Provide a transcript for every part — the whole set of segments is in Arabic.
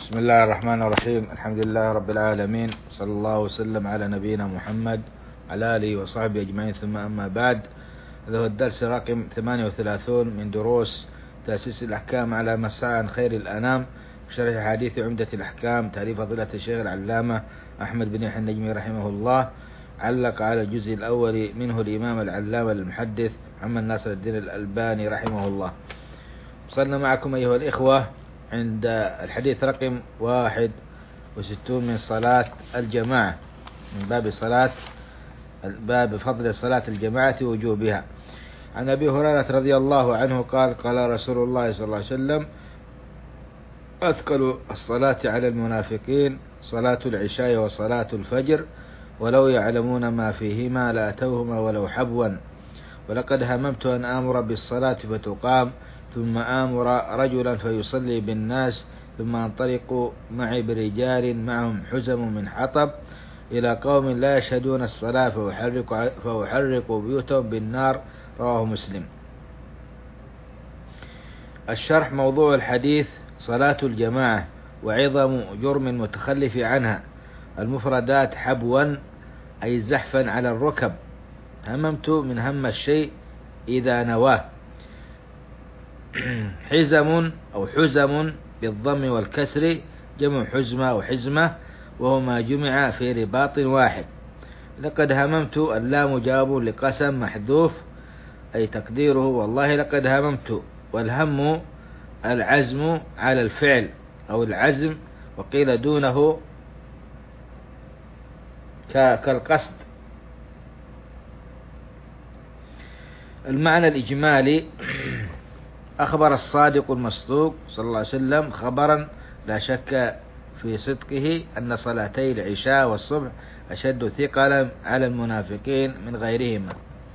بسم الله الرحمن الرحيم. الحمد لله رب العالمين، صلى الله وسلم على نبينا محمد على آله وصحبه أجمعين، ثم أما بعد. هذا هو الدرس رقم 38 من دروس تأسيس الأحكام على مساعي خير الأنام، شرح حديث عمدة الأحكام، تأليف فضيلة الشيخ العلامة أحمد بن يحيى النجمي رحمه الله. علق على الجزء الأول منه الإمام العلامة المحدث محمد ناصر الدين الألباني رحمه الله. وصلنا معكم أيها الإخوة عند الحديث رقم 61 من صلاة الجماعة، من باب فضل صلاة الجماعة ووجوبها. عن أبي هريرة رضي الله عنه قال: قال رسول الله صلى الله عليه وسلم: أثقل الصلاة على المنافقين صلاة العشاء وصلاة الفجر، ولو يعلمون ما فيهما لأتوهما ولو حبوا. ولقد هممت أن آمر بالصلاة فتقام، ثم آمر رجلا فيصلي بالناس، ثم أنطلق معي برجال معهم حزم من حطب إلى قوم لا يشهدون الصلاة فأحرق بيوتهم بالنار. رواه مسلم. الشرح: موضوع الحديث صلاة الجماعة وعظم جرم المتخلف عنها. المفردات: حبوا أي زحفا على الركب، هممت من هم الشيء إذا نواه. حزم أو حزم بالضم والكسر جمع حزمة أو حزمة، وهو ما جمع في رباط واحد. لقد هممت اللام جواب لقسم محذوف، أي تقديره والله لقد هممت. والهم العزم على الفعل أو العزم، وقيل دونه كالقصد. المعنى الإجمالي: أخبر الصادق المصدوق صلى الله عليه وسلم خبرا لا شك في صدقه أن صلاتي العشاء والصبح أشد ثقلا على المنافقين من غيرهما.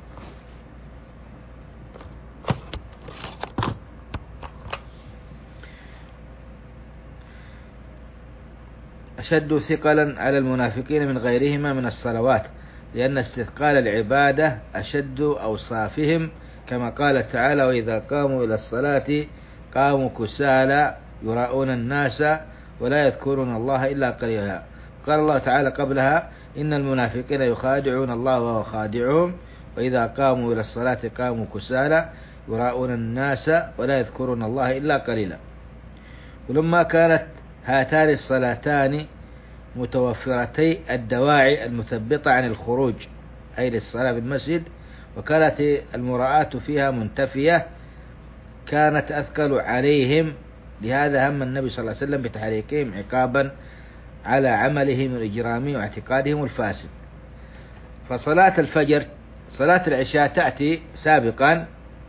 أشد ثقلا على المنافقين من غيرهما من الصلوات، لأن استثقال العبادة أشد أوصافهم، كما قال تعالى: وإذا قاموا إلى الصلاة قاموا كسالى يراءون الناس ولا يذكرون الله إلا قليلا. قال الله تعالى قبلها: إن المنافقين يخادعون الله وهو خادعهم، وإذا قاموا إلى الصلاة قاموا كسالى يراءون الناس ولا يذكرون الله إلا قليلا. ولما كانت هاتان الصلاتان متوفرتي الدواعي المثبطة عن الخروج أي للصلاة في المسجد، وكانت المراءة فيها منتفية، كانت أثقل عليهم. لهذا هم النبي صلى الله عليه وسلم بتحريكهم عقابا على عملهم الإجرامي واعتقادهم الفاسد. فصلاة الفجر، صلاة العشاء تأتي سابقا،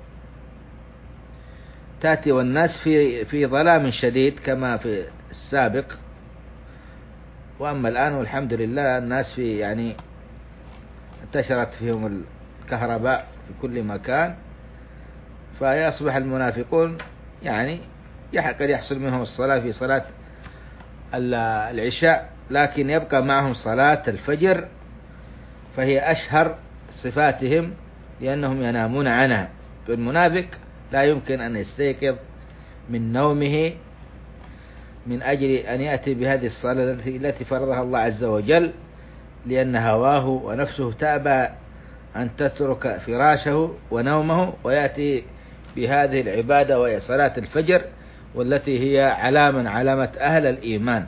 تأتي والناس في ظلام شديد كما في السابق. وأما الآن والحمد لله الناس انتشرت فيهم الكهرباء في كل مكان، فيصبح المنافقون قد يحصل منهم الصلاة في صلاة العشاء، لكن يبقى معهم صلاة الفجر، فهي أشهر صفاتهم لأنهم ينامون عنها. فالمنافق لا يمكن أن يستيقظ من نومه من أجل أن يأتي بهذه الصلاة التي فرضها الله عز وجل، لأن هواه ونفسه تأبى أن تترك فراشه ونومه ويأتي بهذه العبادة وهي صلاة الفجر، والتي هي علامة أهل الإيمان.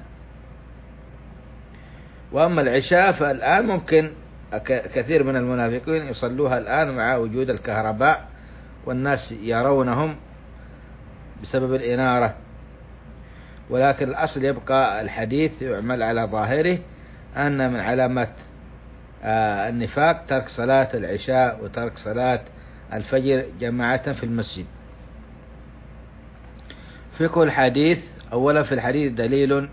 وأما العشاء فالآن ممكن كثير من المنافقين يصلوها الآن مع وجود الكهرباء، والناس يرونهم بسبب الإنارة، ولكن الأصل يبقى الحديث يعمل على ظاهره أن من علامات النفاق ترك صلاة العشاء وترك صلاة الفجر جماعة في المسجد. فقه الحديث: أولا في الحديث دليل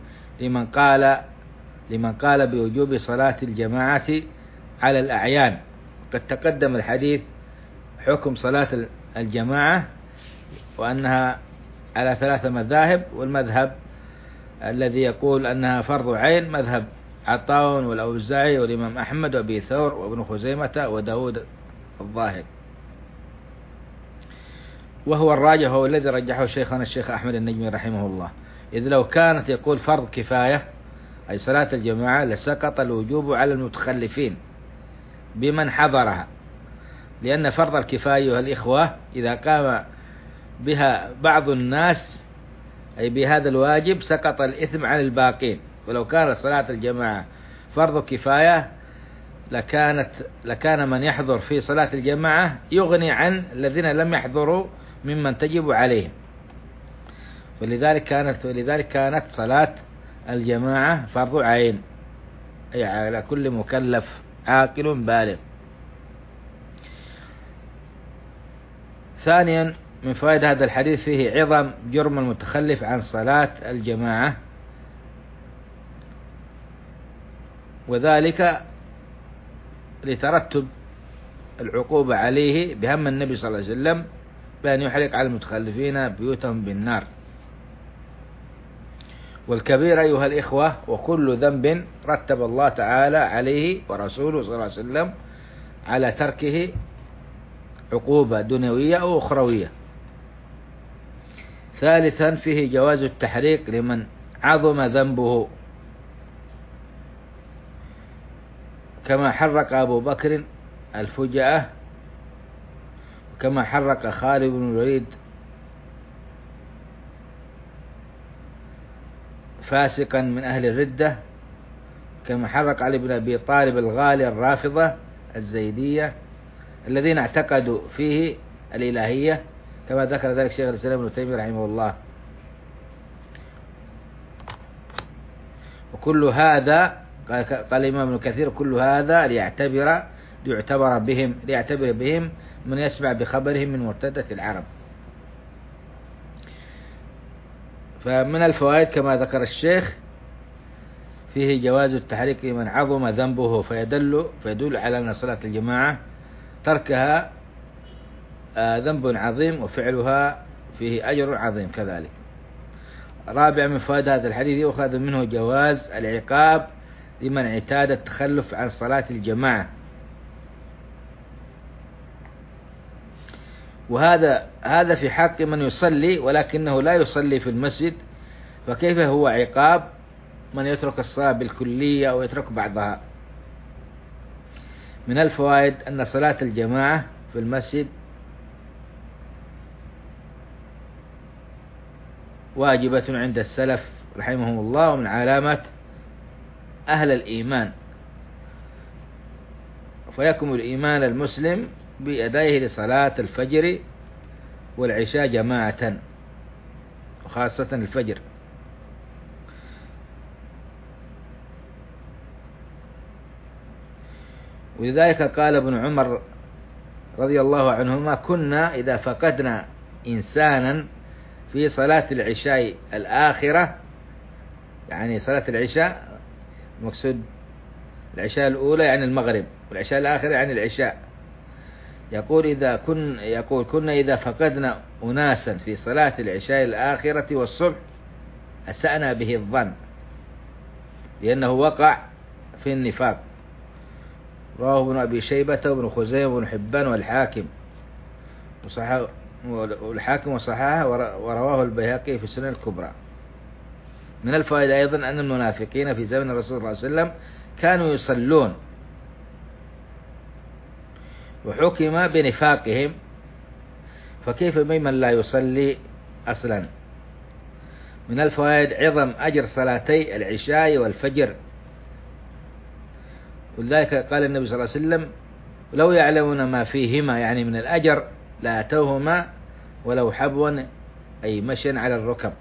لمن قال بوجوب صلاة الجماعة على الأعيان. قد تقدم الحديث حكم صلاة الجماعة وأنها على 3 مذاهب، والمذهب الذي يقول أنها فرض عين مذهب عطاء والأوزاعي والإمام أحمد وأبي ثور وابن خزيمة وداود الظاهر، وهو الراجح، هو الذي رجحه شيخنا الشيخ أحمد النجمي رحمه الله. إذ لو كانت يقول فرض كفاية أي صلاة الجماعة لسقط الوجوب على المتخلفين بمن حضرها، لأن فرض الكفاية أيها الإخوة إذا قام بها بعض الناس أي بهذا الواجب سقط الإثم عن الباقين. ولو كانت صلاة الجماعة فرض كفاية لكان من يحضر في صلاة الجماعة يغني عن الذين لم يحضروا ممن تجب عليهم. ولذلك كانت صلاة الجماعة فرض عين أي على كل مكلف عاقل بالغ. ثانيا من فوائد هذا الحديث فيه عظم جرم المتخلف عن صلاة الجماعة، وذلك لترتب العقوبة عليه بهم النبي صلى الله عليه وسلم بأن يحرق على المتخلفين بيوتهم بالنار. والكبير أيها الإخوة وكل ذنب رتب الله تعالى عليه ورسوله صلى الله عليه وسلم على تركه عقوبة دنيوية أو أخروية. ثالثا فيه جواز التحريق لمن عظم ذنبه، كما حرق أبو بكر الفجأة، وكما حرق خالد بن الوليد فاسقا من أهل الردة، كما حرق علي بن أبي طالب الغالي الرافضة الزيدية الذين اعتقدوا فيه الإلهية، كما ذكر ذلك شيخ الإسلام ابن تيمية رحمه الله. وكل هذا قال الإمام ابن كثير كل هذا ليعتبر بهم من يسمع بخبرهم من مرتدة العرب. فمن الفوائد كما ذكر الشيخ فيه جواز التحريك لمن عظم ذنبه، فيدل على أن صلاة الجماعة تركها ذنب عظيم وفعلها فيه أجر عظيم كذلك. رابع من فوائد هذا الحديث يؤخذ منه جواز العقاب لمن اعتاد التخلف عن صلاة الجماعة، وهذا في حق من يصلي ولكنه لا يصلي في المسجد، فكيف هو عقاب من يترك الصلاة بالكلية أو يترك بعضها. من الفوائد أن صلاة الجماعة في المسجد واجبة عند السلف رحمهم الله، ومن علامة أهل الإيمان، فيكمل إيمان المسلم بأدائه لصلاة الفجر والعشاء جماعة، وخاصة الفجر. ولذلك قال ابن عمر رضي الله عنهما كنا إذا فقدنا إنسانا في صلاة العشاء الآخرة، يعني صلاة العشاء المقصود العشاء الأولى يعني المغرب، والعشاء الآخرة يعني العشاء، يقول كنا إذا فقدنا أناسا في صلاة العشاء الآخرة والصبح أسأنا به الظن لأنه وقع في النفاق. رواه ابن أبي شيبة وابن خزيمة وابن حبان والحاكم وصححه، ورواه البيهقي في السنن الكبرى. من الفائدة أيضا أن المنافقين في زمن الرسول صلى الله عليه وسلم كانوا يصلون وحكم بنفاقهم، فكيف بمن لا يصلي أصلا. من الفوائد عظم أجر صلاتي العشاء والفجر، ولذلك قال النبي صلى الله عليه وسلم لو يعلمون ما فيهما يعني من الأجر لأتوهما ولو حبوا أي مشيا على الركب،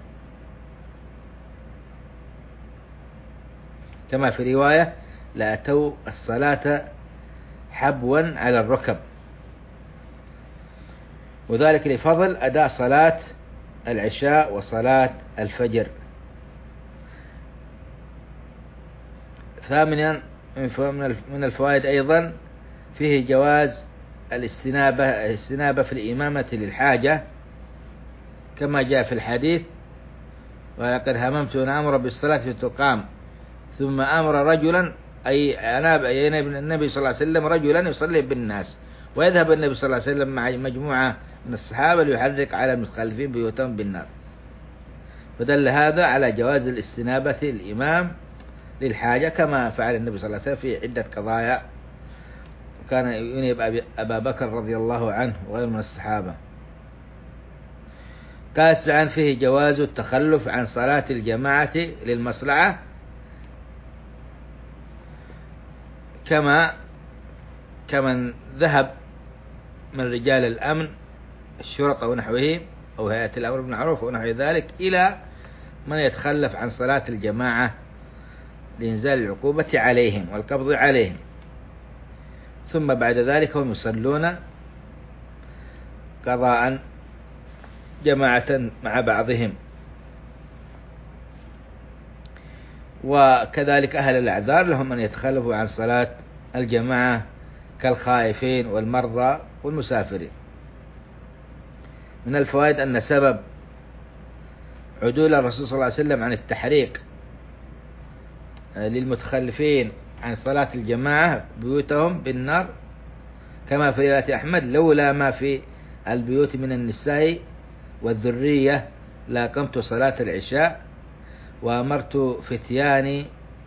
كما في رواية لأتوا الصلاة حبوا على الركب، وذلك لفضل أداء صلاة العشاء وصلاة الفجر. ثامنا من الفوائد أيضا فيه جواز الاستنابة في الإمامة للحاجة، كما جاء في الحديث ولقد هممت أن أمر بالصلاة فتقام ثم أمر رجلا أي النبي صلى الله عليه وسلم رجلا يصلي بالناس، ويذهب النبي صلى الله عليه وسلم مع مجموعة من الصحابة ليحرق على المتخلفين بيوتهم بالنار. فدل هذا على جواز الاستنابة الإمام للحاجة كما فعل النبي صلى الله عليه وسلم في عدة قضايا، وكان ينيب أبا بكر رضي الله عنه وغيره من الصحابة. تاسعا فيه جواز التخلف عن صلاة الجماعة للمصلحة كمن ذهب من رجال الأمن الشرطة ونحوهم أو هيئة الأمر بالمعروف ونحو ذلك إلى من يتخلف عن صلاة الجماعة لإنزال العقوبة عليهم والقبض عليهم، ثم بعد ذلك هم يصلون قضاء جماعة مع بعضهم. وكذلك أهل الأعذار لهم أن يتخلفوا عن صلاة الجماعة كالخائفين والمرضى والمسافرين. من الفوائد أن سبب عدول الرسول صلى الله عليه وسلم عن التحريق للمتخلفين عن صلاة الجماعة بيوتهم بالنار كما في رواية أحمد: لولا ما في البيوت من النساء والذرية لأقمت صلاة العشاء وأمرت فتياني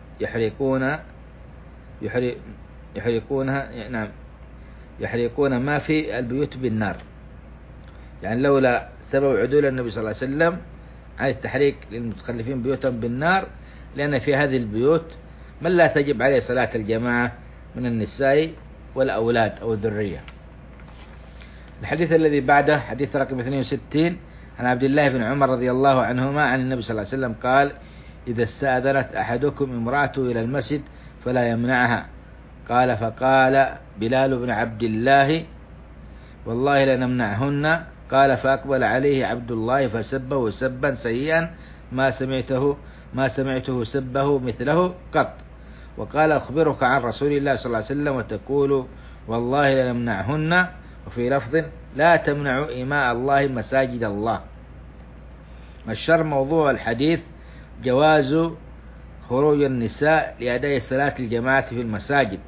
يحرقون ما في البيوت بالنار. يعني لولا سبب عدول النبي صلى الله عليه وسلم عن التحريق للمتخلفين بيوتهم بالنار، لأن في هذه البيوت من لا تجب عليه صلاة الجماعة من النساء والأولاد أو الذرية. الحديث الذي بعده حديث رقم 62 عن عبد الله بن عمر رضي الله عنهما عن النبي صلى الله عليه وسلم قال: إذا استأذنت أحدكم امرأته إلى المسجد فلا يمنعها. قال: فقال بلال بن عبد الله: والله لنمنعهن. قال: فأقبل عليه عبد الله فسبه سبا سيئا ما سمعته سبه مثله قط. وقال: أخبرك عن رسول الله صلى الله عليه وسلم وتقول والله لنمنعهن. وفي لفظ: لا تمنعوا إماء الله مساجد الله. الشر موضوع الحديث جواز خروج النساء لأداء صلاة الجماعة في المساجد،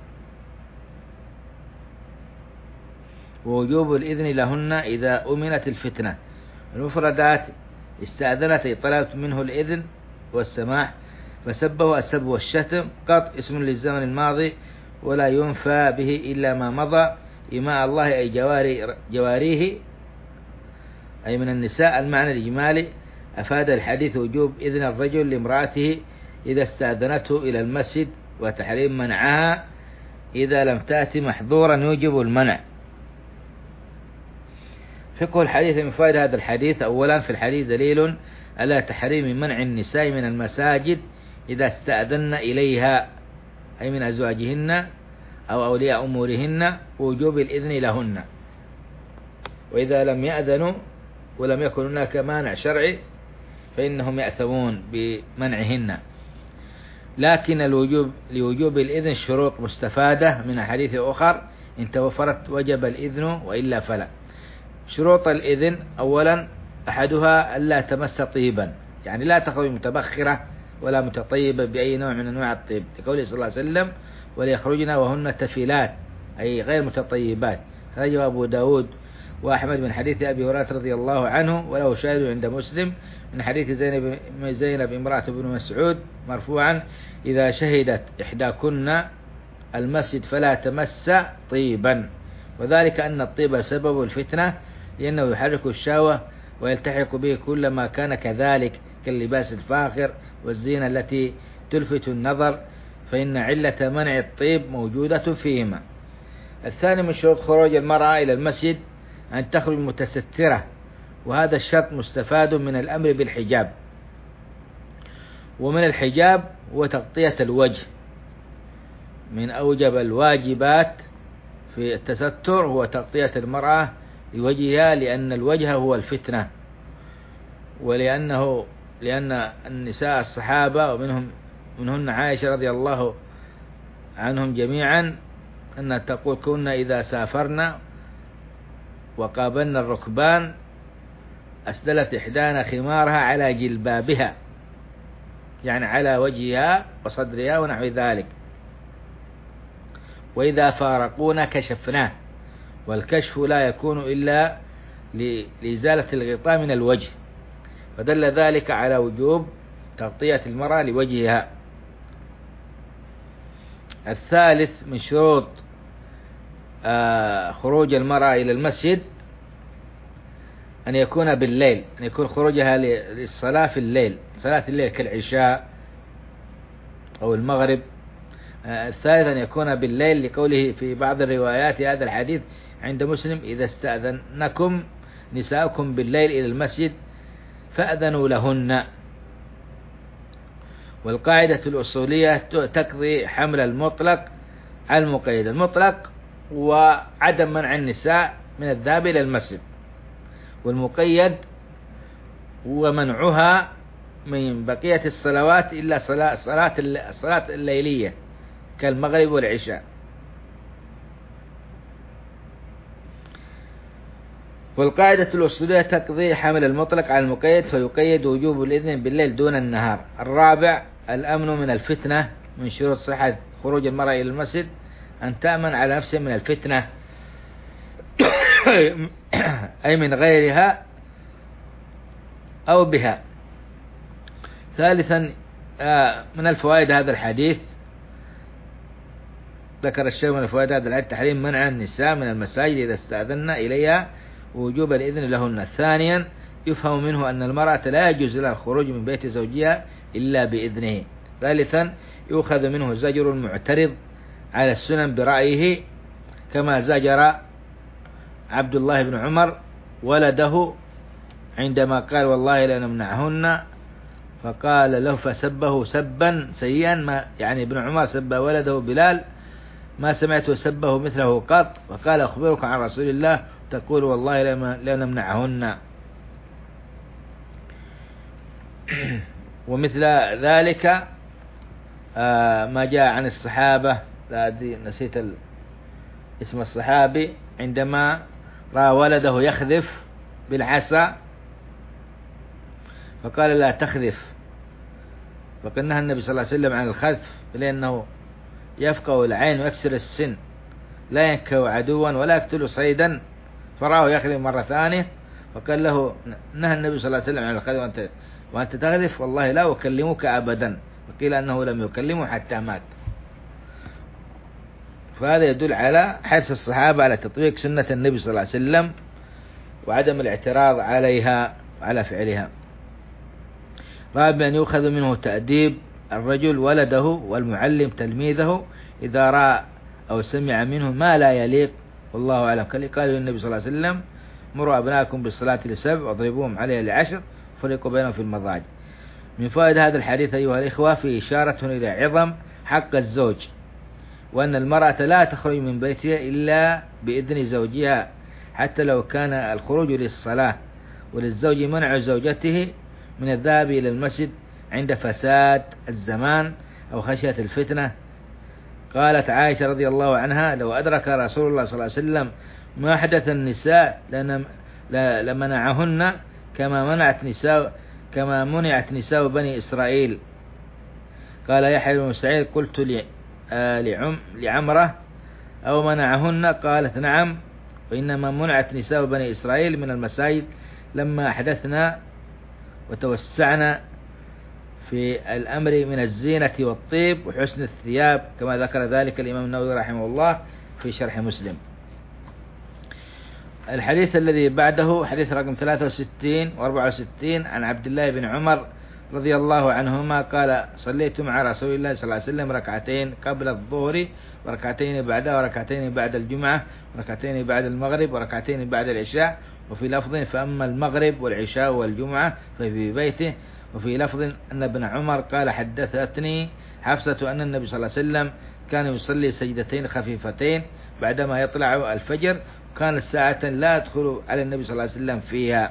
ووجوب الإذن لهن إذا أمنت الفتنة. المفردات: استأذنت أي طلبت منه الإذن والسماح، فسبه السب والشتم. قط اسم للزمن الماضي ولا ينفى به إلا ما مضى. إماء الله أي جواريه أي من النساء. المعنى الإجمالي: أفاد الحديث وجوب إذن الرجل لامرأته إذا استأذنته إلى المسجد، وتحريم منعها إذا لم تأتي محظورا يوجب المنع. فقه الحديث من فوائد هذا الحديث: أولا في الحديث دليل على تحريم منع النساء من المساجد إذا استأذن إليها أي من أزواجهن أو أولياء أمورهن، ووجوب الإذن لهن. وإذا لم يأذنوا ولم يكن هناك مانع شرعي فإنهم يأثمون بمنعهن. لكن لوجوب الإذن شروط مستفادة من حديث أخر: إن توفرت وجب الإذن وإلا فلا. شروط الإذن: أولا أحدها ألا تمس طيبا، يعني لا تخرج متبخرة ولا متطيبة بأي نوع من أنواع الطيب، لقوله صلى الله عليه وسلم: وليخرجن وهن تفيلات أي غير متطيبات. خرجه أبو داود وأحمد من حديث أبي هريرة رضي الله عنه، وله شاهد عند مسلم من حديث زينب امرأة بن مسعود مرفوعا: إذا شهدت إحداكن المسجد فلا تمس طيبا. وذلك أن الطيب سبب الفتنة، لأنه يحرك الشهوة ويلتحق به كل ما كان كذلك كاللباس الفاخر والزينة التي تلفت النظر، فإن علة منع الطيب موجودة فيهما. الثاني من شروط خروج المرأة إلى المسجد أن تخرج متسترة، وهذا الشرط مستفاد من الأمر بالحجاب. ومن الحجاب هو تغطية الوجه. من أوجب الواجبات في التستر هو تغطية المرأة لوجهها، لأن الوجه هو الفتنة، لأن النساء الصحابة ومنهن عائشة رضي الله عنهم جميعا أن تقول: كنا إذا سافرنا وقابلنا الركبان أسدلت إحدانا خمارها على جلبابها، يعني على وجهها وصدرها ونحو ذلك، وإذا فارقونا كشفناه. والكشف لا يكون إلا لإزالة الغطاء من الوجه، فدل ذلك على وجوب تغطية المرأة لوجهها. الثالث من شروط خروج المرأة إلى المسجد أن يكون بالليل، أن يكون خروجها للصلاة في الليل، صلاة الليل كالعشاء أو المغرب. الثالث أن يكون بالليل لقوله في بعض الروايات هذا الحديث عند مسلم: إذا استأذنكم نساؤكم بالليل إلى المسجد فأذنوا لهن. والقاعدة الأصولية تقضي حمل المطلق على المقيد. المطلق وعدم منع النساء من الذهاب إلى المسجد، والمقيد ومنعها من بقية الصلوات إلا صلاة الليلية كالمغرب والعشاء. والقاعدة الأصولية تقضي حمل المطلق على المقيد، فيقيد وجوب الإذن بالليل دون النهار. الرابع الأمن من الفتنة. من شروط صحة خروج المرأة إلى المسجد أن تأمن على نفسها من الفتنة أي من غيرها أو بها. ثالثا من الفوائد هذا الحديث، ذكر الشيخ من الفوائد هذا الحديث تحريم منع النساء من المساجد إذا استأذن إليها ووجوب الإذن لهن. ثانيا يفهم منه أن المرأة لا يجوز لها الخروج من بيت زوجها إلا بإذنه. ثالثا يؤخذ منه زجر المعترض على السنن برأيه، كما زجر عبد الله بن عمر ولده عندما قال: والله لا نمنعهن، فقال له فسبه سبا سيئا، ما يعني ابن عمر سب ولده بلال ما سمعت سبه مثله قط، فقال: أخبرك عن رسول الله تقول والله لا نمنعهن. ومثل ذلك ما جاء عن الصحابة، لا أدري نسيت اسم الصحابي، عندما رأى ولده يخذف بالعصا فقال: لا تخذف، فقد نهى النبي صلى الله عليه وسلم عن الخذف لأنه يفقه العين ويكسر السن، لا ينكو عدوا ولا يقتل صيدا، فرآه يخذف مرة ثانية فقال له: نهى النبي صلى الله عليه وسلم عن الخذف وأنت تخذف، والله لا أكلمك أبدا. وقيل أنه لم يكلمه حتى مات. فهذا يدل على حرص الصحابة على تطبيق سنة النبي صلى الله عليه وسلم وعدم الاعتراض عليها وعلى فعلها. رابعا يؤخذ منه تأديب الرجل ولده والمعلم تلميذه إذا رأى أو سمع منه ما لا يليق، والله أعلم. قال النبي صلى الله عليه وسلم: مروا أبناءكم بالصلاة ل7 واضربوهم عليها ل10 فرقوا بينهم في المضاجع. من فوائد هذا الحديث أيها الإخوة في إشارة إلى عظم حق الزوج، وأن المرأة لا تخرج من بيتها إلا بإذن زوجها حتى لو كان الخروج للصلاة، وللزوج منع زوجته من الذهاب إلى المسجد عند فساد الزمان أو خشية الفتنة. قالت عائشة رضي الله عنها: لو أدرك رسول الله صلى الله عليه وسلم ما حدث النساء لمنعهن كما منعت نساء بني إسرائيل. قال يحيى بن سعيد: قلت لعمرة: أو منعهن؟ قالت: نعم، وإنما منعت نساء بني إسرائيل من المساجد لما أحدثنا وتوسعنا في الأمر من الزينة والطيب وحسن الثياب، كما ذكر ذلك الإمام النووي رحمه الله في شرح مسلم. الحديث الذي بعده حديث رقم 63 و64 عن عبد الله بن عمر رضي الله عنهما قال: صليت مع رسول الله صلى الله عليه وسلم ركعتين قبل الظهر وركعتين بعدها وركعتين بعد الجمعة وركعتين بعد المغرب وركعتين بعد العشاء، وفي لفظ: فأما المغرب والعشاء والجمعة ففي بيته. وفي لفظ أن ابن عمر قال: حدثتني حفصة أن النبي صلى الله عليه وسلم كان يصلي سجدتين خفيفتين بعدما يطلع الفجر، وكانت ساعة لا يدخل على النبي صلى الله عليه وسلم فيها.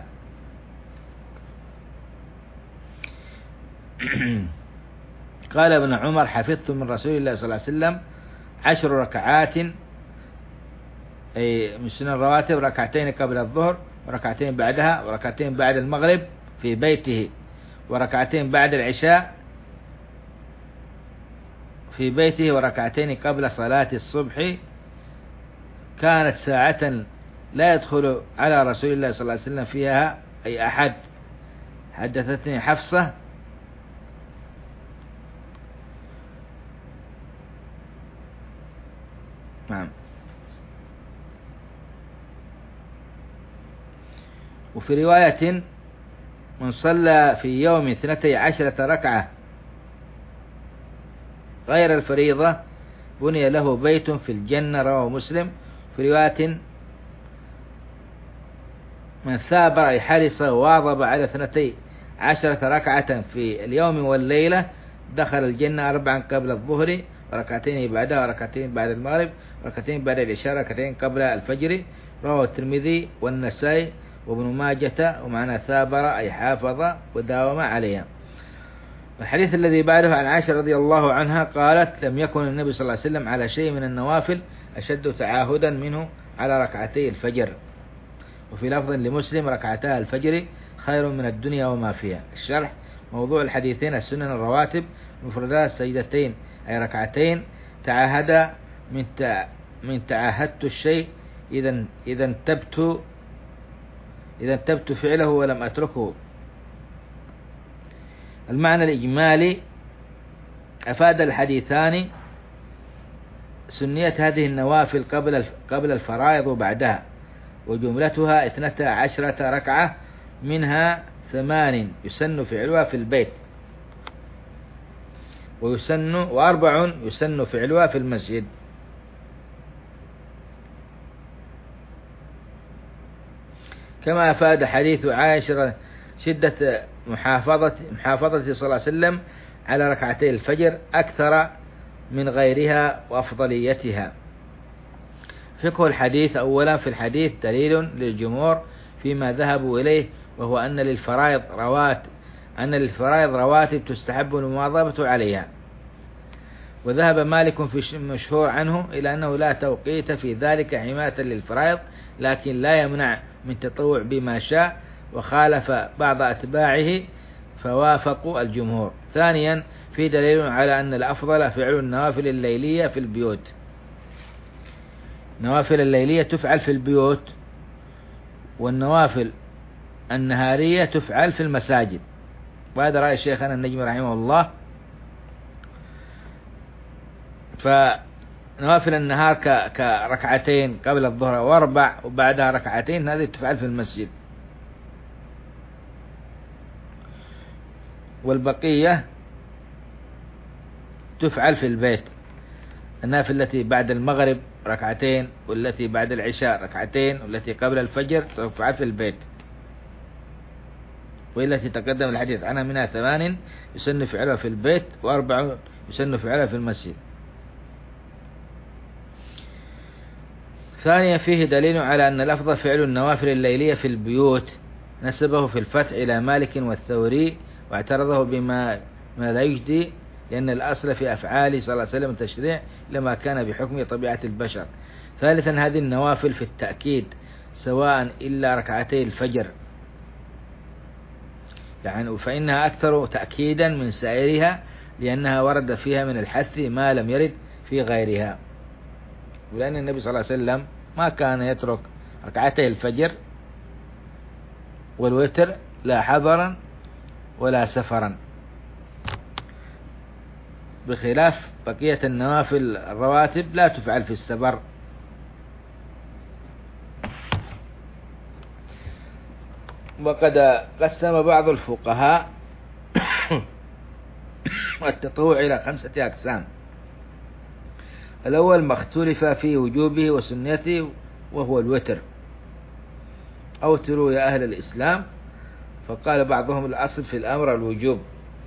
قال ابن عمر: حفظت من رسول الله صلى الله عليه وسلم 10 ركعات، أي من سنن الرواتب، ركعتين قبل الظهر وركعتين بعدها وركعتين بعد المغرب في بيته وركعتين بعد العشاء في بيته وركعتين قبل صلاة الصبح. كانت ساعة لا يدخل على رسول الله صلى الله عليه وسلم فيها أي أحد حدثتني حفصة نعم. وفي رواية من صلى في يوم 12 ركعة غير الفريضة بني له بيت في الجنة، رواه مسلم. في رواية من ثابر أي حرص وواظب على 12 ركعة في اليوم والليلة دخل الجنة 4 قبل الظهر وركعتين بعدها وركعتين بعد المغرب وركعتين بعد العشاء وركعتين قبل الفجر، رواه الترمذي والنسائي وابن ماجة. ومعنى ثابر أي حافظ وداوم عليها. الحديث الذي بعده عن عائشة رضي الله عنها قالت: لم يكن النبي صلى الله عليه وسلم على شيء من النوافل أشد تعاهدا منه على ركعتي الفجر. وفي لفظ لمسلم: ركعتا الفجر خير من الدنيا وما فيها. الشرح: موضوع الحديثين السنن الرواتب مفردات سجدتين أي ركعتين تعاهد من تعاهدت الشيء إذا انتبت فعله ولم أتركه. المعنى الإجمالي: أفاد الحديثان سنية هذه النوافل قبل الفرائض وبعدها، وجملتها 12 ركعة، منها 8 يسن فعلها في البيت، و4 يسن فعلها في المسجد. كما أفاد حديث عائشة شدة محافظة صلى الله عليه وسلم على ركعتي الفجر أكثر من غيرها وأفضليتها. فقه الحديث: أولا في الحديث دليل للجمهور فيما ذهبوا إليه، وهو أن للفرائض رواتب تستحب المواظبة عليها. وذهب مالك في المشهور عنه إلى أنه لا توقيت في ذلك حماية للفرائض، لكن لا يمنع من تطوع بما شاء، وخالف بعض أتباعه فوافقوا الجمهور. ثانيا في دليل على أن الأفضل فعل النوافل الليلية في البيوت. النوافل الليلية تفعل في البيوت، والنوافل النهارية تفعل في المساجد، وهذا رأي شيخنا النجم رحمه الله. فنوافل النهار كركعتين قبل الظهر و4 وبعدها ركعتين، هذه تفعل في المسجد، والبقية تفعل في البيت. النافلة التي بعد المغرب ركعتين، والتي بعد العشاء ركعتين، والتي قبل الفجر تفعل في البيت، والتي تقدم الحديث عنها منها 8 يسن فعلها في البيت، و4 يسن فعلها في المسجد. ثانيا فيه دليل على أن الأفضل فعل النوافل الليلية في البيوت، نسبه في الفتح إلى مالك والثوري، واعترضه بما لا يجدي، لأن الأصل في أفعاله صلى الله عليه وسلم التشريع لما كان بحكم طبيعة البشر. ثالثا هذه النوافل في التأكيد سواء إلا ركعتي الفجر، يعني فإنها أكثر تأكيدا من سائرها، لأنها ورد فيها من الحث ما لم يرد في غيرها. ولأن النبي صلى الله عليه وسلم ما كان يترك ركعتي الفجر والوتر لا حضرا ولا سفرا، بخلاف بقية النوافل الرواتب لا تفعل في السفر. وقد قسم بعض الفقهاء التطوع إلى 5 أقسام. الأول ما اختلف في وجوبه وسنته، وهو الوتر. أوتروا يا أهل الإسلام، فقال بعضهم الأصل في الأمر الوجوب،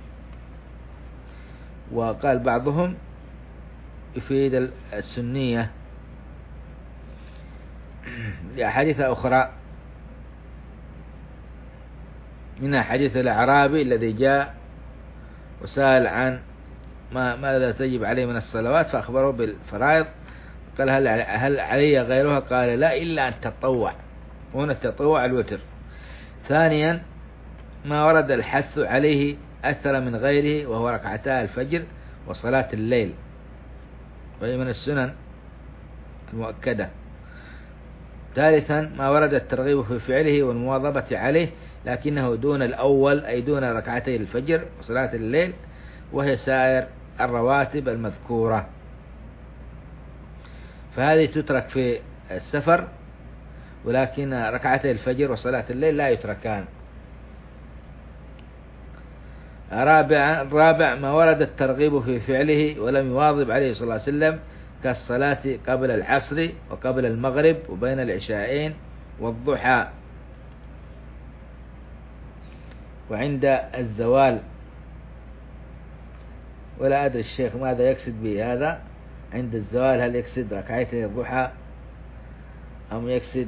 وقال بعضهم يفيد السنية لأحاديث أخرى، منها حديث الأعرابي الذي جاء وسأل عن ماذا تجب عليه من الصلوات، فأخبره بالفرائض، قال هل علي غيرها؟ قال لا، إلا أن تطوع. هنا التطوع الوتر. ثانيا ما ورد الحث عليه أكثر من غيره، وهو ركعتا الفجر وصلاة الليل، وهي من السنن المؤكدة. ثالثا ما ورد الترغيب في فعله والمواظبة عليه، لكنه دون الأول، أي دون ركعتي الفجر وصلاة الليل، وهي سائر الرواتب المذكورة. فهذه تترك في السفر، ولكن ركعتي الفجر وصلاة الليل لا يتركان. الرابع ما ورد الترغيب في فعله ولم يواظب عليه صلى الله عليه وسلم، كالصلاة قبل العصر وقبل المغرب وبين العشاءين والضحى وعند الزوال. ولا أدري الشيخ ماذا يقصد بهذا عند الزوال، هل يقصد ركعتي الضحى أم يقصد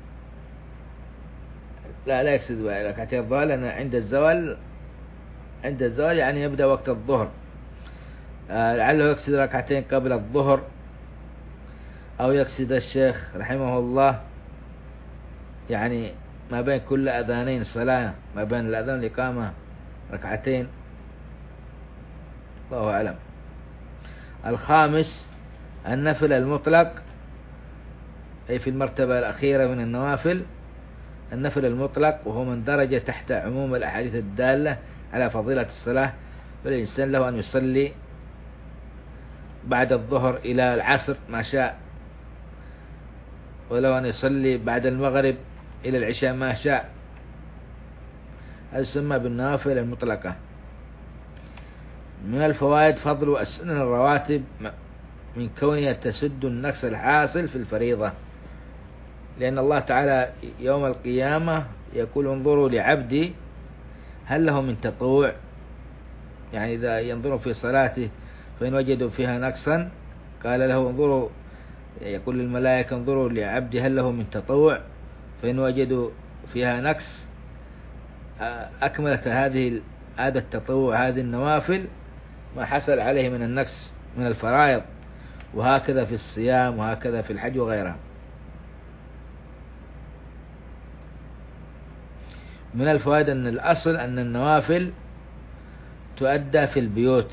لا يقصد ركعتي الضحى، لأن عند الزوال يعني يبدأ وقت الظهر. لعله يقصد ركعتين قبل الظهر، أو يقصد الشيخ رحمه الله يعني ما بين كل أذانين صلاة، ما بين الأذان والإقامة ركعتين، الله أعلم. الخامس النفل المطلق، أي في المرتبة الأخيرة من النوافل النفل المطلق، وهو من درجة تحت عموم الأحاديث الدالة على فضيلة الصلاة. فالإنسان له أن يصلي بعد الظهر إلى العصر ما شاء، ولو أن يصلي بعد المغرب إلى العشاء ما شاء. هذا يسمى بالنوافل المطلقة. من الفوائد فضل السنن الرواتب من كونها تسد النقص الحاصل في الفريضة، لأن الله تعالى يوم القيامة يقول انظروا لعبدي هل له من تطوع، يعني إذا ينظروا في صلاته فإن وجدوا فيها نقصا قال له انظروا، يقول للملائكة انظروا لعبدي هل له من تطوع، فإن وجدوا فيها نقص أكملت هذا التطوع، هذه النوافل ما حصل عليه من النقص من الفرائض. وهكذا في الصيام، وهكذا في الحج وغيرها. من الفوائد أن الأصل أن النوافل تؤدى في البيوت،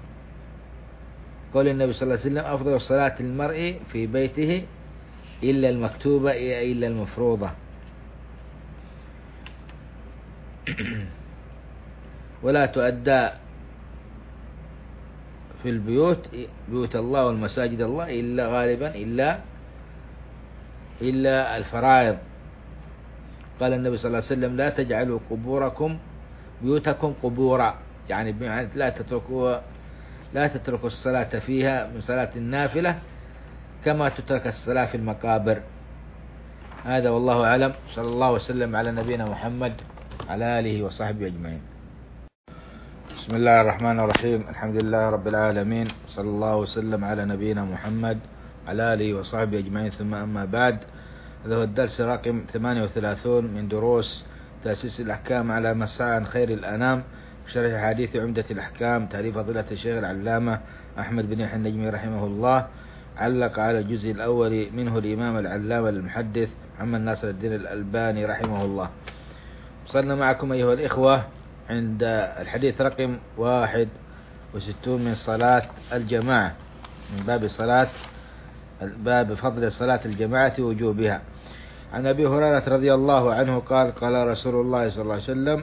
قول النبي صلى الله عليه وسلم أفضل صلاة المرء في بيته إلا المكتوبة إلا المفروضة. ولا تؤدى في البيوت، بيوت الله والمساجد الله، إلا غالبا إلا الفرائض. قال النبي صلى الله عليه وسلم لا تجعلوا بيوتكم قبورا، يعني بمعنى لا تتركوا الصلاة فيها من صلاة النافلة كما تترك الصلاة في المقابر. هذا والله أعلم. صلى الله وسلم على نبينا محمد على آله وصحبه أجمعين. بسم الله الرحمن الرحيم، الحمد لله رب العالمين، صلى الله وسلم على نبينا محمد على آله وصحبه أجمعين، ثم أما بعد. هذا هو الدرس رقم 38 من دروس تأسيس الأحكام على مساعي خير الأنام، شرح حديث عمدة الأحكام، تأليف فضيلة الشيخ العلامة أحمد بن يحيى النجمي رحمه الله. علق على الجزء الأول منه الإمام العلامة المحدث محمد ناصر الدين الألباني رحمه الله. وصلنا معكم أيها الإخوة عند الحديث رقم 61 من صلاة الجماعة، من باب فضل صلاة الجماعة ووجوبها. عن أبي هريرة رضي الله عنه قال قال رسول الله صلى الله عليه وسلم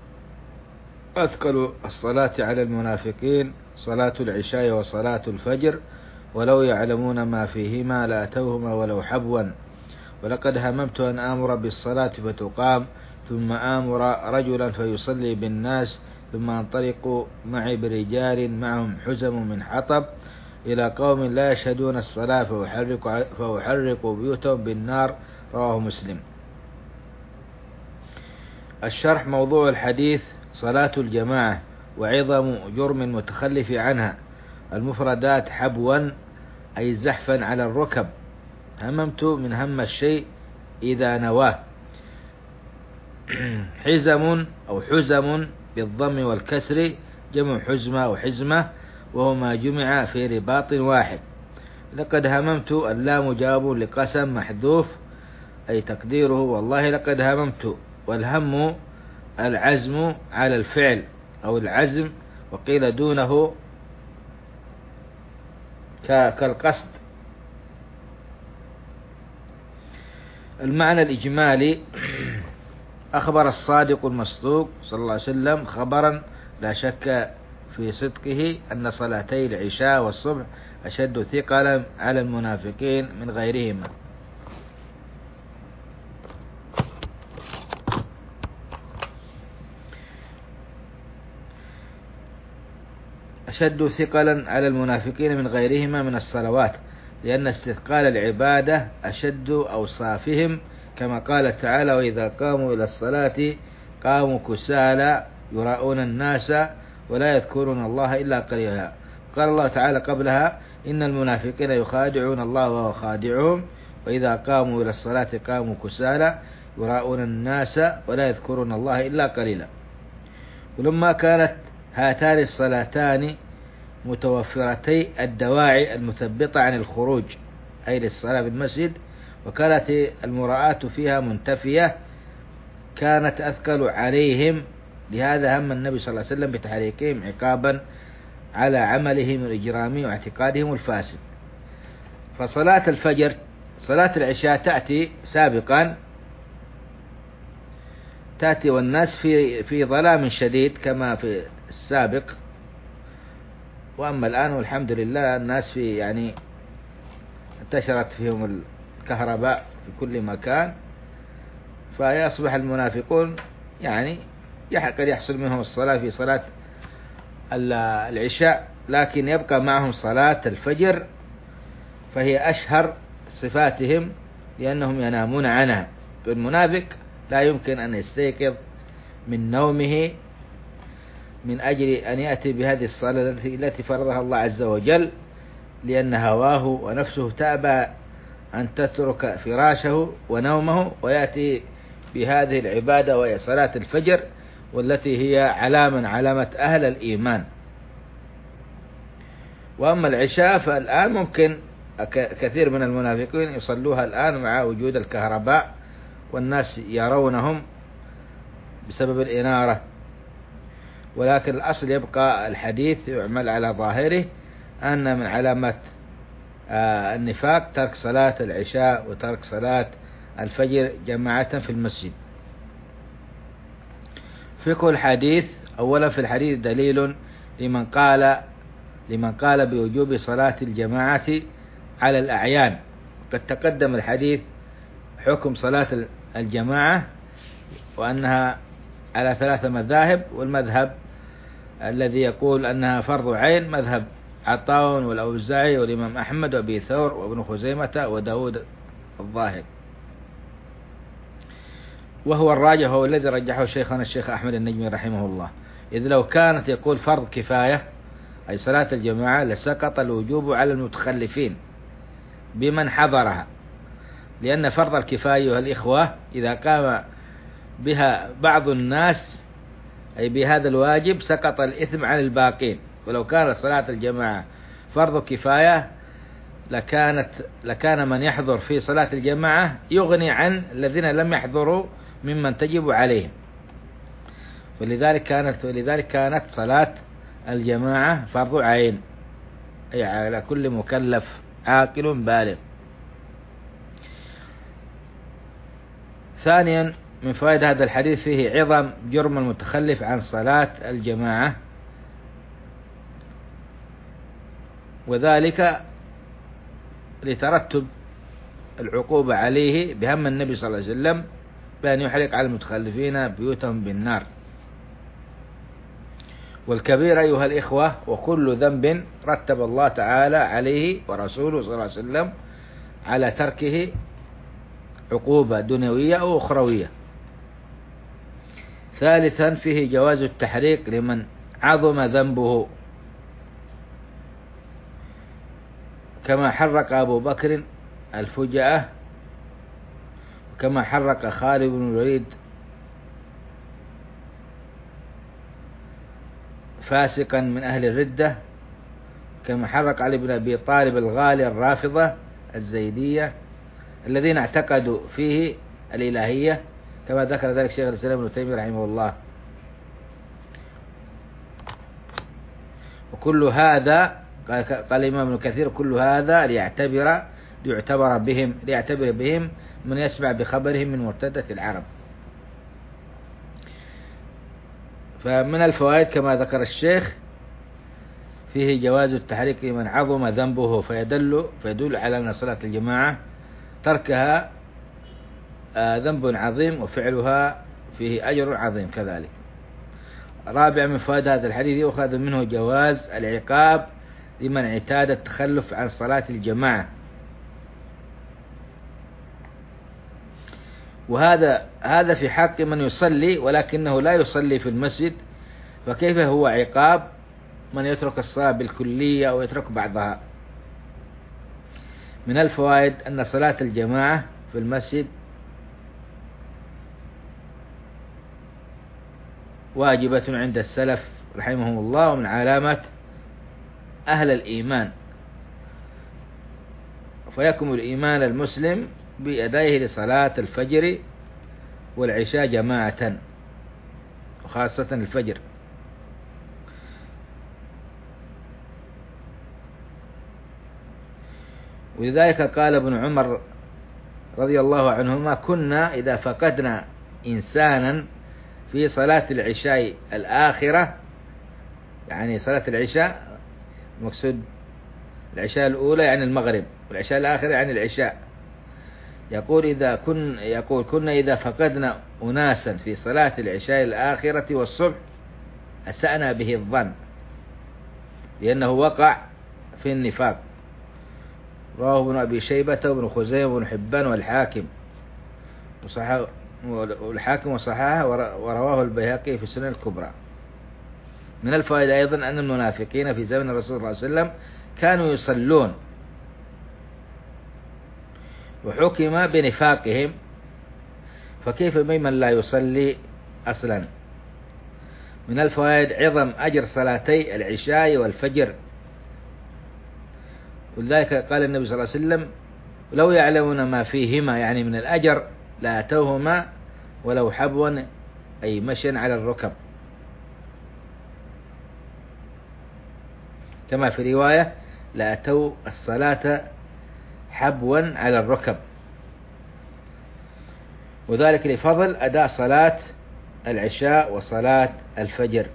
أثقل الصلاة على المنافقين صلاة العشاء وصلاة الفجر، ولو يعلمون ما فيهما لأتوهما ولو حبوا. ولقد هممت أن آمر بالصلاة فتقام، ثم آمر رجلا فيصلي بالناس، ثم أنطلق معي برجال معهم حزم من حطب إلى قوم لا يشهدون الصلاة فأحرق بيوتهم بالنار. رواه مسلم. الشرح. موضوع الحديث صلاة الجماعة وعظم جرم المتخلف عنها. المفردات حبوا أي زحفا على الركب، هممت من هم الشيء إذا نواه. حزم أو حزم بالضم والكسر جمع حزمة وحزمة، وهو ما جمع في رباط واحد. لقد هممت اللام جواب لقسم محذوف، أي تقديره والله لقد هممت. والهم العزم على الفعل أو العزم، وقيل دونه كالقصد. المعنى الإجمالي أخبر الصادق المصدوق صلى الله عليه وسلم خبرا لا شك في صدقه أن صلاتي العشاء والصبح أشد ثقلا على المنافقين من غيرهما. أشد ثقلا على المنافقين من غيرهما من الصلوات، لأن استثقال العبادة أشد أوصافهم، كما قال تعالى: وإذا قاموا إلى الصلاة قاموا كسالى يراءون الناس ولا يذكرون الله إلا قليلا. قال الله تعالى قبلها: إن المنافقين يخادعون الله وهو خادعهم وإذا قاموا إلى الصلاة قاموا كسالى يراءون الناس ولا يذكرون الله إلا قليلا. ولما كانت هاتان الصلاتان متوفرتي الدواعي المثبطة عن الخروج أي للصلاة في المسجد، وكانت المراءة فيها منتفية، كانت أثقل عليهم، لهذا هم النبي صلى الله عليه وسلم بتحريكهم عقابا على عملهم الإجرامي واعتقادهم الفاسد. فصلاة الفجر، صلاة العشاء تأتي سابقا، تأتي والناس في ظلام شديد كما في السابق، وأما الآن والحمد لله الناس في يعني انتشرت فيهم الكهرباء في كل مكان، فيصبح المنافقون يعني قد يحصل منهم الصلاة في صلاة العشاء، لكن يبقى معهم صلاة الفجر، فهي أشهر صفاتهم لأنهم ينامون عنها. فالمنافق لا يمكن أن يستيقظ من نومه من أجل أن يأتي بهذه الصلاة التي فرضها الله عز وجل، لأن هواه ونفسه تأبى أن تترك فراشه ونومه ويأتي بهذه العبادة وهي صلاة الفجر، والتي هي علامة أهل الإيمان. وأما العشاء فالآن ممكن كثير من المنافقين يصلوها الآن مع وجود الكهرباء والناس يرونهم بسبب الإنارة، ولكن الأصل يبقى الحديث يعمل على ظاهره أن من علامات النفاق ترك صلاة العشاء وترك صلاة الفجر جماعة في المسجد. فقه الحديث: أولا في الحديث دليل لمن قال بوجوب صلاة الجماعة على الأعيان. قد تقدم الحديث حكم صلاة الجماعة وأنها على 3 مذاهب، والمذهب الذي يقول أنها فرض عين مذهب عطاء والأوزاعي والإمام أحمد وأبي ثور وابن خزيمة وداود الظاهر، وهو الراجح، هو الذي رجحه شيخنا الشيخ أحمد النجمي رحمه الله. إذ لو كانت يقول فرض كفاية أي صلاة الجماعة لسقط الوجوب على المتخلفين بمن حضرها، لأن فرض الكفاية أيها الإخوة إذا قام بها بعض الناس أي بهذا الواجب سقط الإثم عن الباقين. ولو كانت صلاة الجماعة فرض كفاية لكان من يحضر في صلاة الجماعة يغني عن الذين لم يحضروا ممن تجب عليهم. ولذلك كانت صلاة الجماعة فرض عين أي على كل مكلف عاقل بالغ. ثانيا من فوائد هذا الحديث فيه عظم جرم المتخلف عن صلاة الجماعة، وذلك لترتب العقوبة عليه بهم النبي صلى الله عليه وسلم بأن يحرق على المتخلفين بيوتهم بالنار. والكبير أيها الإخوة وكل ذنب رتب الله تعالى عليه ورسوله صلى الله عليه وسلم على تركه عقوبة دنيوية أو أخروية. ثالثا فيه جواز التحريق لمن عظم ذنبه، كما حرق أبو بكر الفجأة، وكما حرق خالد بن الوليد فاسقا من أهل الردة، كما حرق علي بن أبي طالب الغالي الرافضة الزيدية الذين اعتقدوا فيه الإلهية، كما ذكر ذلك شيخ الإسلام ابن تيمية رحمه الله. وكل هذا قال الإمام ابن كثير كل هذا ليعتبر بهم من يسمع بخبرهم من مرتدة العرب. فمن الفوائد كما ذكر الشيخ فيه جواز التحريك لمن عظم ذنبه فيدل على أن صلاة الجماعة تركها ذنب عظيم وفعلها فيه أجر عظيم كذلك. رابع من فوائد هذا الحديث يؤخذ منه جواز العقاب لمن اعتاد التخلف عن صلاة الجماعة، وهذا في حق من يصلي ولكنه لا يصلي في المسجد، فكيف هو عقاب من يترك الصلاة بالكلية أو يترك بعضها؟ من الفوائد أن صلاة الجماعة في المسجد واجبة عند السلف رحمهم الله، ومن علامة أهل الإيمان، فيكمل إيمان المسلم بأدائه لصلاة الفجر والعشاء جماعة، وخاصة الفجر. ولذلك قال ابن عمر رضي الله عنهما: كنا إذا فقدنا إنسانا في صلاة العشاء الآخرة، يعني صلاة العشاء مقصود العشاء الأولى يعني المغرب، والعشاء الآخرة يعني العشاء. يقول كنا إذا فقدنا أناسا في صلاة العشاء الآخرة والصبح أسأنا به الظن، لأنه وقع في النفاق. رواه ابن أبي شيبة وابن خزيمة وابن حبان والحاكم وصححه، ورواه البيهقي في السنن الكبرى. من الفائدة أيضا أن المنافقين في زمن الرسول صلى الله عليه وسلم كانوا يصلون وحكم بنفاقهم، فكيف بمن لا يصلي أصلا؟ من الفوائد عظم أجر صلاتي العشاء والفجر، ولذلك قال النبي صلى الله عليه وسلم: لو يعلمون ما فيهما يعني من الأجر لأتوهما ولو حبوا، أي مشيا على الركب، كما في رواية: لأتوا الصلاة حبوا على الركب، وذلك لفضل أداء صلاة العشاء وصلاة الفجر.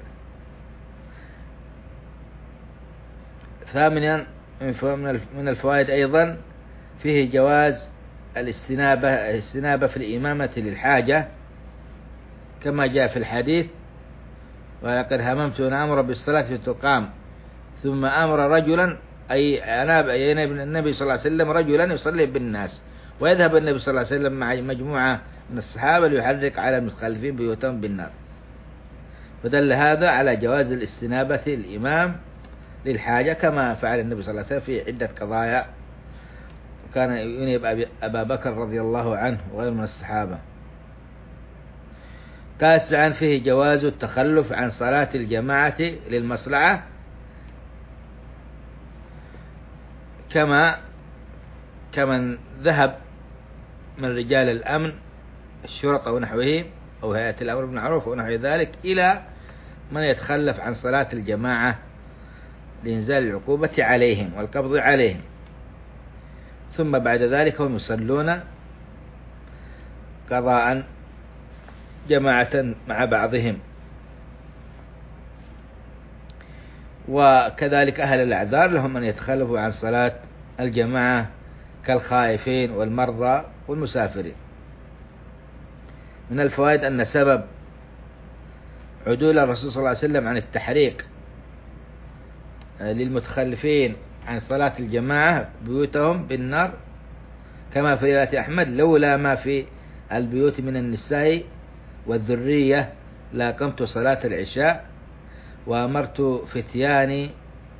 ثامنا من الفوائد أيضا فيه جواز الاستنابة في الإمامة للحاجة، كما جاء في الحديث: ولقد هممت أن أمر بالصلاة فتقام ثم أمر رجلا، أي النبي صلى الله عليه وسلم رجلا يصلي بالناس، ويذهب النبي صلى الله عليه وسلم مع مجموعة من الصحابة ليحرق على المتخلفين بيوتهم بالنار. فدل هذا على جواز الاستنابة الإمام للحاجة، كما فعل النبي صلى الله عليه وسلم في عدة قضايا، وكان ينيب أبا بكر رضي الله عنه وغيره من الصحابة. تاسعا فيه جواز التخلف عن صلاة الجماعة للمصلحة، كمن ذهب من رجال الأمن الشرطة ونحوه أو هيئة الأمر بالمعروف ونحو ذلك إلى من يتخلف عن صلاة الجماعة لإنزال العقوبة عليهم والقبض عليهم، ثم بعد ذلك هم يصلون قضاء جماعة مع بعضهم. وكذلك أهل الأعذار لهم أن يتخلفوا عن صلاة الجماعة كالخائفين والمرضى والمسافرين. من الفوائد أن سبب عدول الرسول صلى الله عليه وسلم عن التحريق للمتخلفين عن صلاة الجماعة بيوتهم بالنار، كما في رواية أحمد: لولا ما في البيوت من النساء والذرية لأقمت صلاة العشاء وأمرت فتياني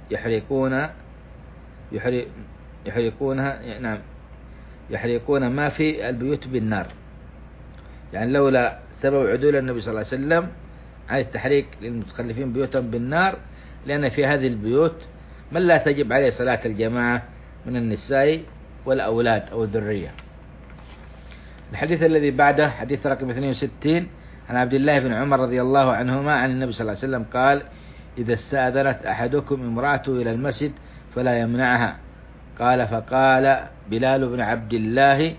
يحرقون ما في البيوت بالنار. يعني لولا سبب عدول النبي صلى الله عليه وسلم عن التحريق للمتخلفين بيوتهم بالنار، لأن في هذه البيوت من لا تجب عليه صلاة الجماعة من النساء والأولاد أو الذرية. الحديث الذي بعده حديث رقم 62 عن عبد الله بن عمر رضي الله عنهما عن النبي صلى الله عليه وسلم قال: إذا استأذنت أحدكم امرأته إلى المسجد فلا يمنعها. قال: فقال بلال بن عبد الله: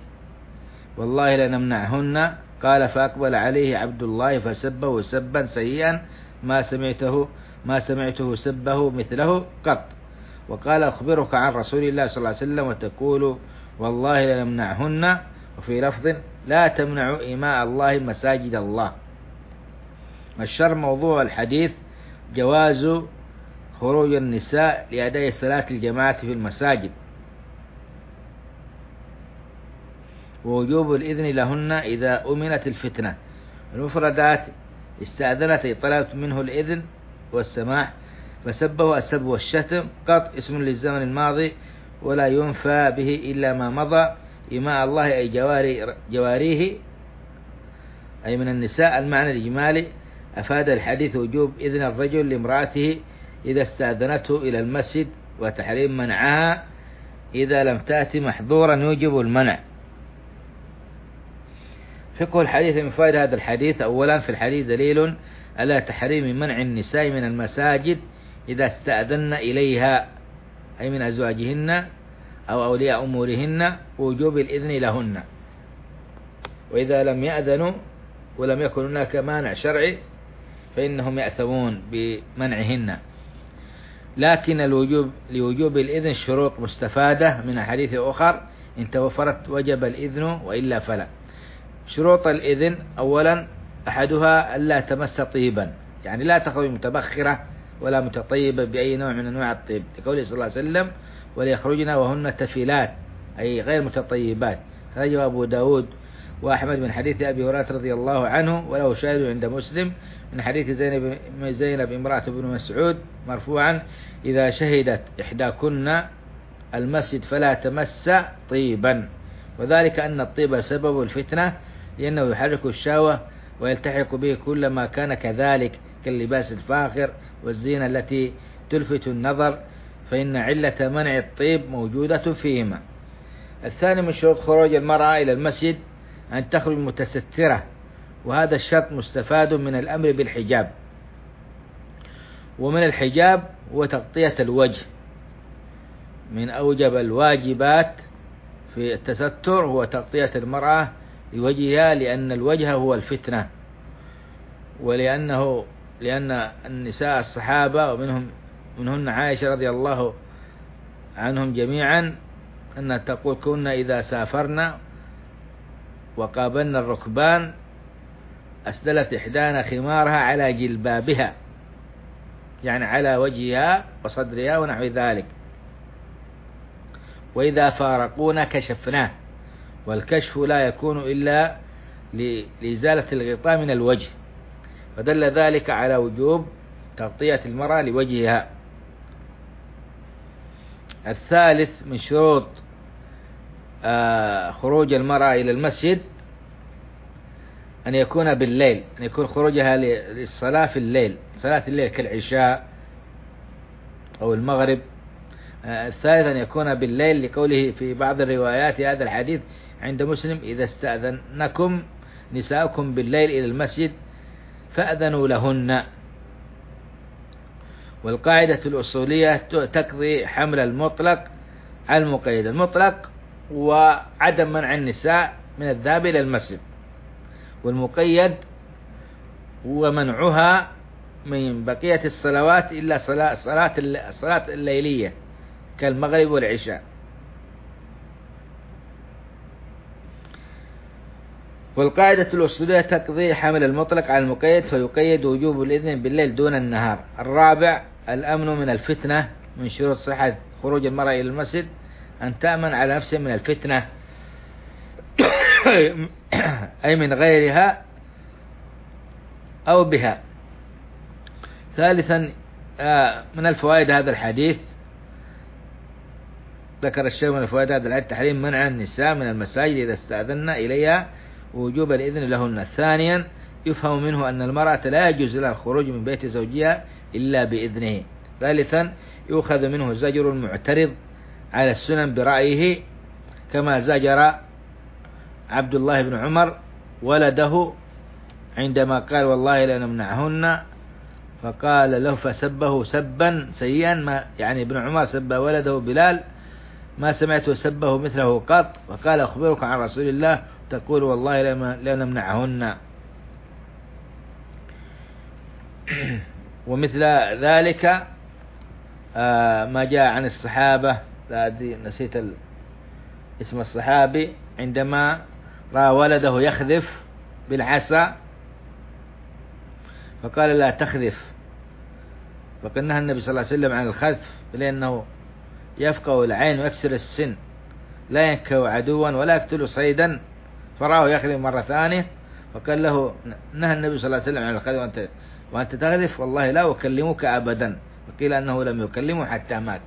والله لنمنعهن. قال: فأقبل عليه عبد الله فسبه سبا سيئا ما سمعته سبه مثله قط. وقال أخبرك عن رسول الله صلى الله عليه وسلم وتقول والله لنمنعهن. وفي لفظ لا تمنعوا إماء الله مساجد الله. الشر موضوع الحديث جواز خروج النساء لأداء صلاة الجماعة في المساجد، ووجوب الإذن لهن إذا أمنت الفتنة. المفردات استأذنت أي طلبت منه الإذن والسماح، فسبه السب والشتم قط اسم للزمن الماضي ولا ينفى به إلا ما مضى. إماء الله أي جواريه أي من النساء. المعنى الإجمالي أفاد الحديث وجوب إذن الرجل لامرأته إذا استأذنته إلى المسجد، وتحريم منعها إذا لم تأتي محظورا يوجب المنع. فقه الحديث من فائدة هذا الحديث: أولا في الحديث دليل على تحريم منع النساء من المساجد إذا استأذن إليها أي من أزواجهن أو أولياء أمورهن، ووجوب الإذن لهن. وإذا لم يأذنوا ولم يكن هناك مانع شرعي فإنهم يأثمون بمنعهن. لكن لوجوب الإذن شروط مستفادة من حديث أخر: إن توفرت وجب الإذن وإلا فلا. شروط الإذن: أولا أحدها ألا تمس طيبا، يعني لا تخرج متبخرة ولا متطيبة بأي نوع من أنواع الطيب، لقوله صلى الله عليه وسلم: وليخرجن وهن تفلات أي غير متطيبات. خرجه أبو داود وأحمد من حديث أبي هريرة رضي الله عنه، وله شاهد عند مسلم من حديث زينب امرأة بن مسعود مرفوعا: إذا شهدت إحداكن المسجد فلا تمس طيبا. وذلك أن الطيب سبب الفتنة، لأنه يحرك الشهوة ويلتحق به كل ما كان كذلك كاللباس الفاخر والزينة التي تلفت النظر، فإن علة منع الطيب موجودة فيهما. الثاني من شروط خروج المرأة إلى المسجد أن تخرج متسترة، وهذا الشرط مستفاد من الأمر بالحجاب. ومن الحجاب هو تغطية الوجه. من أوجب الواجبات في التستر هو تغطية المرأة لوجهها، لأن الوجه هو الفتنة، لأن النساء الصحابة ومنهن عائشة رضي الله عنهم جميعا أن تقول: كنا إذا سافرنا وقابلنا الركبان أسدلت إحدانا خمارها على جلبابها، يعني على وجهها وصدرها ونحو ذلك، وإذا فارقونا كشفناه. والكشف لا يكون إلا لإزالة الغطاء من الوجه، فدل ذلك على وجوب تغطية المرأة لوجهها. الثالث من شروط خروج المرأة إلى المسجد أن يكون بالليل، أن يكون خروجها للصلاة في الليل، صلاة الليل كالعشاء أو المغرب. الثالث أن يكون بالليل، لقوله في بعض الروايات هذا الحديث عند مسلم: إذا استأذنكم نساؤكم بالليل إلى المسجد فأذنوا لهن. والقاعدة الأصولية تقضي حمل المطلق على المقيد. المطلق وعدم منع النساء من الذهاب إلى المسجد، والمقيد هو منعها من بقية الصلوات إلا الصلاة الليلية كالمغرب والعشاء. والقاعدة الأصولية تقضي حمل المطلق على المقيد، فيقيد وجوب الإذن بالليل دون النهار. الرابع الأمن من الفتنة. من شروط صحة خروج المرأة إلى المسجد أن تأمن على نفسها من الفتنة أي من غيرها أو بها. ثالثا من الفوائد هذا الحديث، ذكر الشيخ من الفوائد هذا الحديث تحريم منع النساء من المساجد إذا استأذن إليها ووجوب الإذن لهن. ثانيا يفهم منه أن المرأة لا يجوز لها الخروج من بيت زوجها إلا بإذنه. ثالثا يؤخذ منه زجر المعترض على السنن برأيه، كما زجر عبد الله بن عمر ولده عندما قال: والله لا نمنعهن، فقال له فسبه سبا سيئا، ما يعني ابن عمر سب ولده بلال ما سمعت سبه مثله قط، فقال: أخبرك عن رسول الله تقول والله لا نمنعهن. ومثل ذلك ما جاء عن الصحابة، لا أدري نسيت اسم الصحابي، عندما رأى ولده يخذف بالعصا فقال لا تخذف، فقد نهى النبي صلى الله عليه وسلم عن الخذف لأنه يفقع العين ويكسر السن، لا ينكه عدوا ولا يقتل صيدا، فرآه يخذف مرة ثانية فقال له نهى النبي صلى الله عليه وسلم عن الخذف وأنت تخذف، والله لا أكلمك أبدا. وقيل أنه لم يكلمه حتى مات.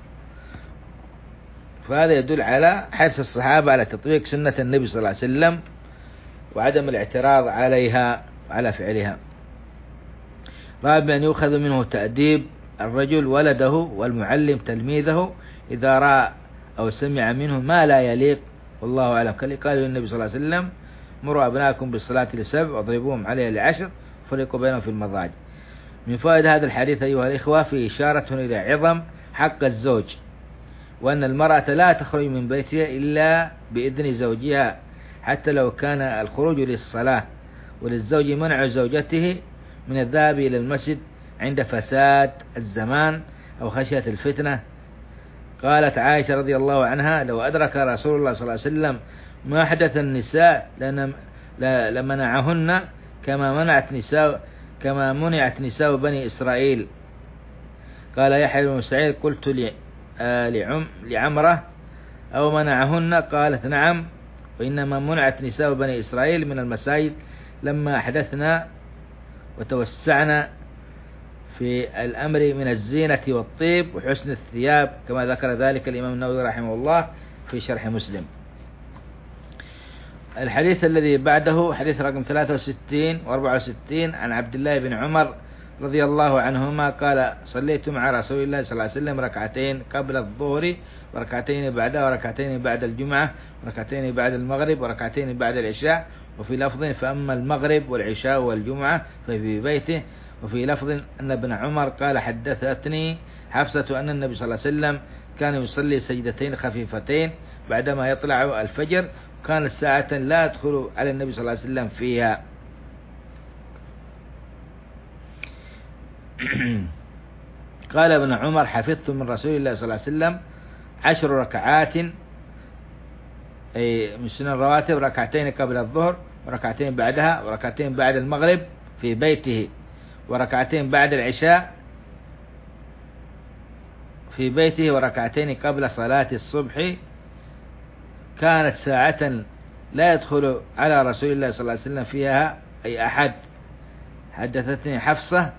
فهذا يدل على حرص الصحابة على تطبيق سنة النبي صلى الله عليه وسلم وعدم الاعتراض عليها وعلى فعلها. رابعا يؤخذ منه تأديب الرجل ولده والمعلم تلميذه إذا رأى أو سمع منه ما لا يليق، والله أعلم. قال النبي صلى الله عليه وسلم مروا أبناءكم بالصلاة ل7 واضربوهم عليها ل10 فرقوا بينهم في المضاجع. من فوائد هذا الحديث أيها الإخوة في إشارة إلى عظم حق الزوج، وأن المرأة لا تخرج من بيتها إلا بإذن زوجها حتى لو كان الخروج للصلاة، وللزوج منع زوجته من الذهاب إلى المسجد عند فساد الزمان أو خشية الفتنة. قالت عائشة رضي الله عنها لو أدرك رسول الله صلى الله عليه وسلم ما حدث النساء لمنعهن كما منعت نساء بني إسرائيل. قال يحيى بن سعيد قلت لعمرة أو منعهن؟ قالت نعم، وإنما منعت نساء بني إسرائيل من المساجد لما أحدثنا وتوسعنا في الأمر من الزينة والطيب وحسن الثياب، كما ذكر ذلك الإمام النووي رحمه الله في شرح مسلم. الحديث الذي بعده حديث رقم 63 و64 عن عبد الله بن عمر رضي الله عنهما قال صليت مع رسول الله صلى الله عليه وسلم ركعتين قبل الظهر وركعتين بعدها وركعتين بعد الجمعة وركعتين بعد المغرب وركعتين بعد العشاء، وفي لفظ فأما المغرب والعشاء والجمعة ففي بيته. وفي لفظ أن ابن عمر قال حدثتني حفصة أن النبي صلى الله عليه وسلم كان يصلي سجدتين خفيفتين بعدما يطلع الفجر، كانت ساعة لا يدخل على النبي صلى الله عليه وسلم فيها. قال ابن عمر حفظت من رسول الله صلى الله عليه وسلم 10 ركعات أي من سنن الرواتب، ركعتين قبل الظهر وركعتين بعدها وركعتين بعد المغرب في بيته وركعتين بعد العشاء في بيته وركعتين قبل صلاة الصبح، كانت ساعة لا يدخل على رسول الله صلى الله عليه وسلم فيها أي أحد. حدثتني حفصة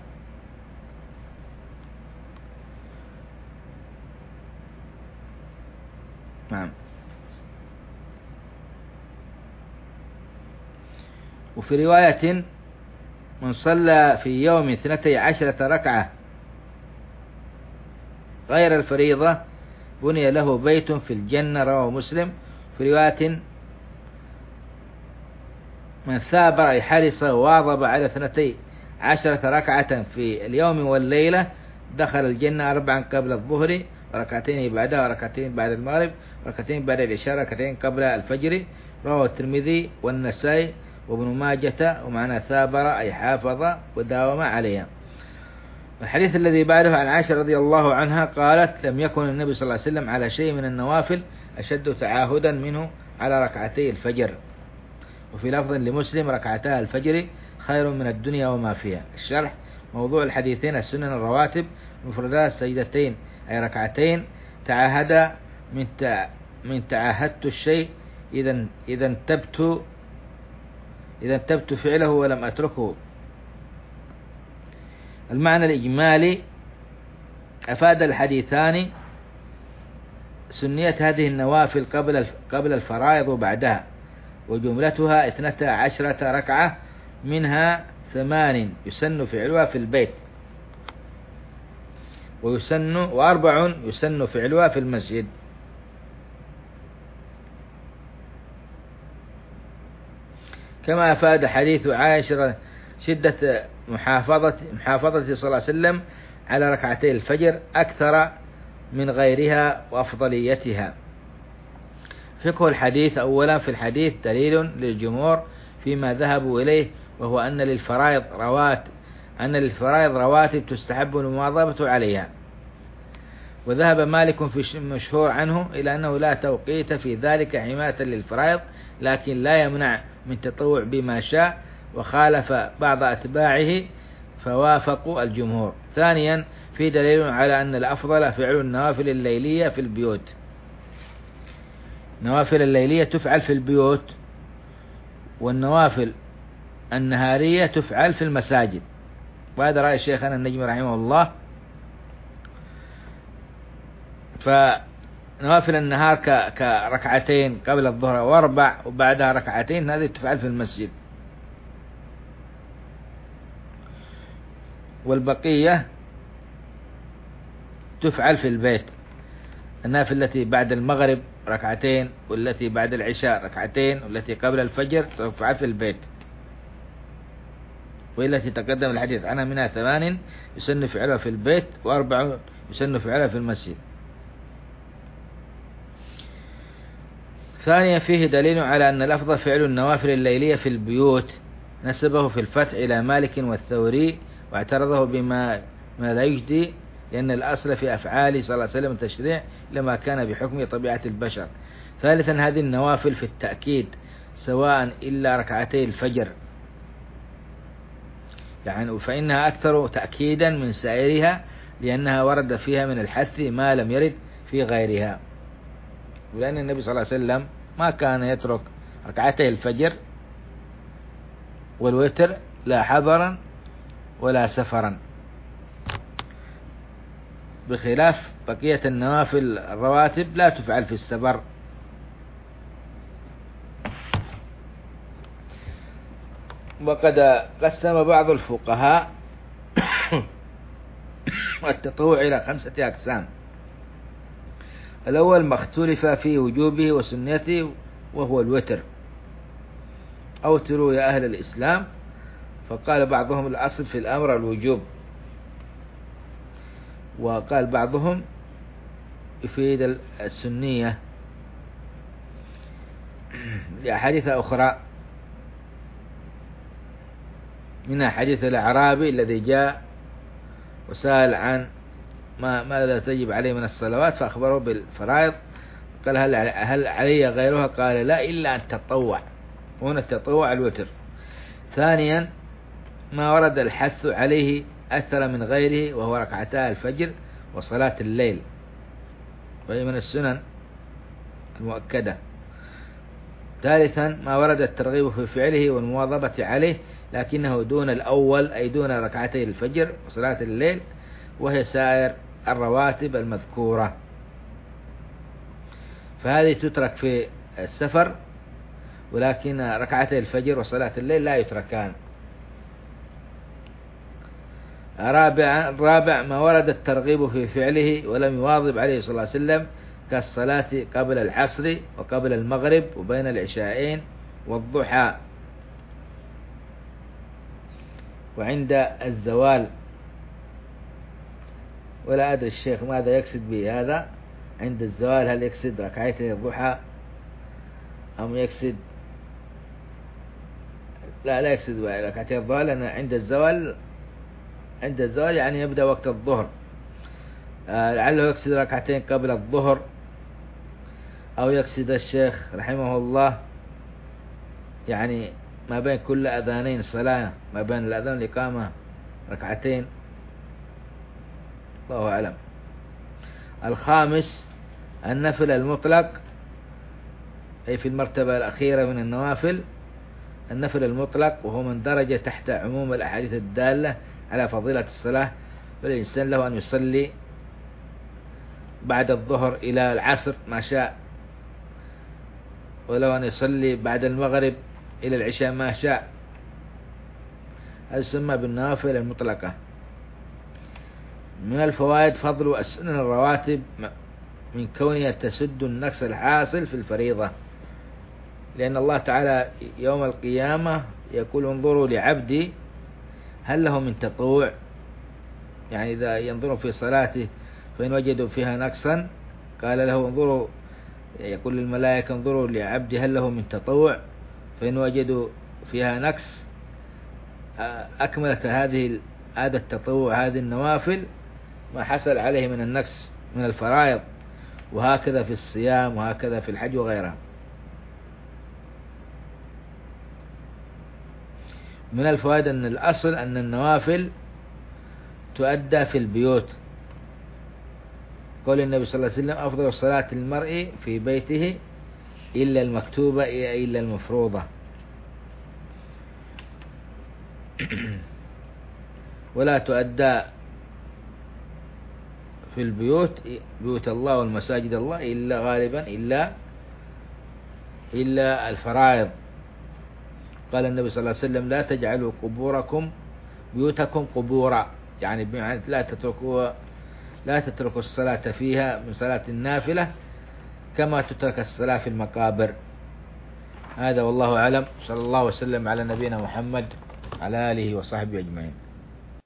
نعم. وفي رواية من صلى في يوم 12 ركعة غير الفريضة بني له بيت في الجنة، رواه مسلم. في رواية من ثابر أي حرص وواظب على 12 ركعة في اليوم والليلة دخل الجنة 4 قبل الظهر وركعتين بعدها وركعتين بعد المغرب وركعتين بعد العشاء ركعتين قبل الفجر، رواه الترمذي والنسائي وابن ماجة. ومعنى ثابر أي حافظ وداوم عليها. الحديث الذي بعده عن عائشة رضي الله عنها قالت لم يكن النبي صلى الله عليه وسلم على شيء من النوافل أشد تعاهدا منه على ركعتي الفجر. وفي لفظ لمسلم ركعتا الفجر خير من الدنيا وما فيها. الشرح موضوع الحديثين السنن الرواتب مفردات سجدتين أي ركعتين تعاهد من تعاهدت الشيء إذا انتبت فعله ولم أتركه. المعنى الإجمالي أفاد الحديثان سنية هذه النوافل قبل الفرائض وبعدها، وجملتها 12 ركعة، منها 8 يسن فعلها في البيت و4 يسن فعلها في المسجد. كما أفاد حديث عائشة شدة محافظة صلى الله عليه وسلم على ركعتي الفجر أكثر من غيرها وأفضليتها. فقه الحديث: أولا في الحديث دليل للجمهور فيما ذهبوا إليه، وهو أن للفرائض أن للفرائض رواتب تستحب المواظبة عليها. وذهب مالك في مشهور عنه إلى أنه لا توقيت في ذلك حماية للفرائض، لكن لا يمنع من تطوع بما شاء، وخالف بعض أتباعه فوافقوا الجمهور. ثانيا، في دليل على أن الأفضل فعل النوافل الليلية في البيوت. النوافل الليلية تفعل في البيوت، والنوافل النهارية تفعل في المساجد، وهذا رأي شيخنا النجمي رحمه الله. فنوافل النهار كركعتين قبل الظهر واربع وبعدها ركعتين، هذه تفعل في المسجد، والبقية تفعل في البيت. النافلة التي بعد المغرب ركعتين، والتي بعد العشاء ركعتين، والتي قبل الفجر تفعل في البيت، والتي تقدم الحديث عنها منها 8 يسن فعلها في البيت، و4 يسن فعلها في المسجد. ثانيا، فيه دليل على أن الأفضل فعل النوافل الليلية في البيوت، نسبه في الفتح إلى مالك والثوري، واعترضه بما لا يجدي، لأن الأصل في أفعاله صلى الله عليه وسلم التشريع لما كان بحكم طبيعة البشر. ثالثا، هذه النوافل في التأكيد سواء إلا ركعتي الفجر، يعني فإنها أكثر تأكيدا من سائرها، لأنها ورد فيها من الحث ما لم يرد في غيرها. ولأن النبي صلى الله عليه وسلم ما كان يترك ركعتي الفجر والوتر لا حضرا ولا سفرا، بخلاف بقية النوافل الرواتب لا تفعل في السفر. وقد قسم بعض الفقهاء التطوع إلى 5 أقسام. الأول ما اختلف في وجوبه وسنته، وهو الوتر. أوتروا يا أهل الإسلام، فقال بعضهم الأصل في الأمر الوجوب، وقال بعضهم يفيد السنية لأحاديث أخرى، منها حديث الأعرابي الذي جاء وسأل عن ماذا تجب عليه من الصلوات، فأخبره بالفرائض، قال هل علي غيرها؟ قال لا، إلا أن تطوع. هنا التطوع الوتر. ثانيا، ما ورد الحث عليه أكثر من غيره، وهو ركعتا الفجر وصلاة الليل، وهي من السنن المؤكدة. ثالثا، ما ورد الترغيب في فعله والمواظبة عليه، لكنه دون الأول، أي دون ركعتي الفجر وصلاة الليل، وهي سائر الرواتب المذكورة، فهذه تترك في السفر، ولكن ركعتي الفجر وصلاة الليل لا يتركان. الرابع، ما ورد الترغيب في فعله ولم يواظب عليه صلى الله عليه وسلم، كالصلاة قبل العصر وقبل المغرب وبين العشاءين والضحى وعند الزوال. ولا أدري الشيخ ماذا يقصد بهذا عند الزوال، هل يقصد ركعتي الضحى أم يقصد لا يقصد ركعتي الضحى، لأن عند الزوال يعني يبدأ وقت الظهر. لعله يقصد ركعتين قبل الظهر، أو يقصد الشيخ رحمه الله يعني ما بين كل أذانين صلاة، ما بين الأذان والإقامة ركعتين، الله أعلم. الخامس، النفل المطلق، أي في المرتبة الأخيرة من النوافل، النفل المطلق، وهو من درجة تحت عموم الأحاديث الدالة على فضيلة الصلاة، فالإنسان له أن يصلي بعد الظهر إلى العصر ما شاء، ولو أن يصلي بعد المغرب إلى العشاء ما شاء. هذا يسمى بالنوافل المطلقة. من الفوائد فضل السنن الرواتب من كونها تسد النقص الحاصل في الفريضة، لأن الله تعالى يوم القيامة يقول انظروا لعبدي هل له من تطوع، يعني إذا ينظروا في صلاته فإن وجدوا فيها نقصا قال له انظروا، يقول للملائكة انظروا لعبدي هل له من تطوع، فإن وجدوا فيها نقص أكملت هذه هذا التطوع، هذه النوافل ما حصل عليه من النقص من الفرائض، وهكذا في الصيام، وهكذا في الحج وغيرها. من الفوائد أن الأصل أن النوافل تؤدى في البيوت، قول النبي صلى الله عليه وسلم: أفضل الصلاة للمرء في بيته إلا المكتوبة إلا المفروضة. ولا تؤدى في البيوت، بيوت الله والمساجد الله، إلا غالبا إلا الفرائض. قال النبي صلى الله عليه وسلم: لا تجعلوا بيوتكم قبورا، يعني بمعنى لا تتركوا الصلاة فيها من صلاة النافلة كما تترك الصلاة في المقابر. هذا والله أعلم. صلى الله وسلم على نبينا محمد على آله وصحبه أجمعين.